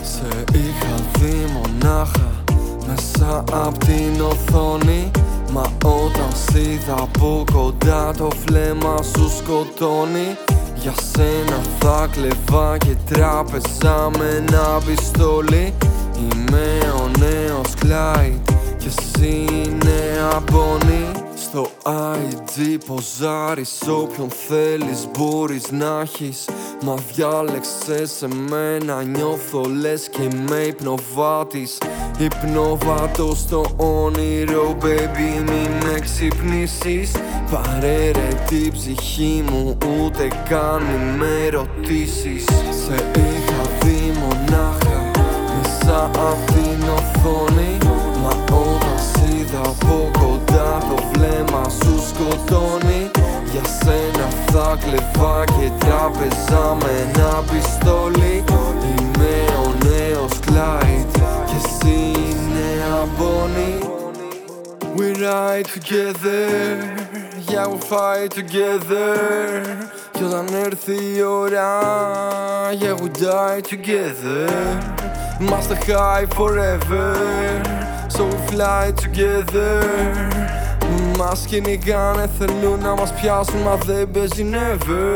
Σε είχα δει μονάχα μέσα απ' την οθόνη, μα όταν σ' είδα από κοντά το βλέμμα σου σκοτώνει. Για σένα θα κλεβά και τράπεζα με ένα πιστόλι. Είμαι ο νέος Clyde και εσύ η νέα Bonnie. Στο IG ποζάρεις, όποιον θέλεις μπορείς να έχεις, μα διάλεξες εμένα, νιώθω λες και είμαι υπνοβάτης. Υπνοβάτω στο όνειρο, baby μην με ξυπνήσεις. Πάρε ρε την ψυχή μου, ούτε καν μη με ρωτήσεις. Σε είχα δει μονάχα μέσα απ' την οθόνη, μα όταν σ' είδα από κοντά το βλέμμα σου σκοτώνει. Για σένα θα κλεβά και τράπεζα με ένα πιστόλι. Είμαι ο νέος Clyde και εσύ η νέα Bonnie. We ride together, yeah we'll fight together. Κι όταν έρθει η ώρα, yeah we die together. Είμαστε high forever, so we fly together. Μας κυνηγάνε, θέλουν να μας πιάσουν, μα δεν παίζει never.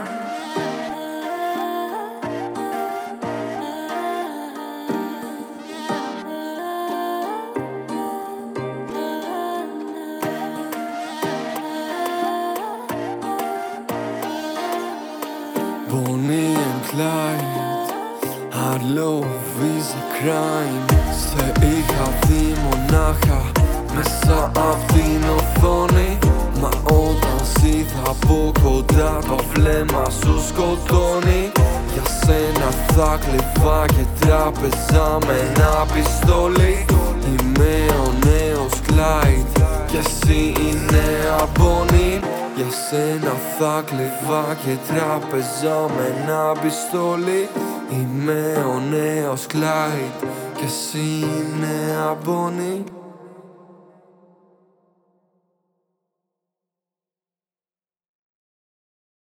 Bonnie and Clyde, our love is a crime. Σε είχα δει μονάχα μέσα απ' την οθόνη, μα όταν σ' είδα από κοντά το βλέμμα σου σκοτώνει. Για σένα θα κλεβά και τράπεζα με ένα πιστόλι. Είμαι ο νέος Clyde και εσύ η νέα Bonnie. Για σένα θα κλεβά και τράπεζα με ένα πιστόλι. Είμαι ο νέος Clyde και εσύ η νέα Bonnie.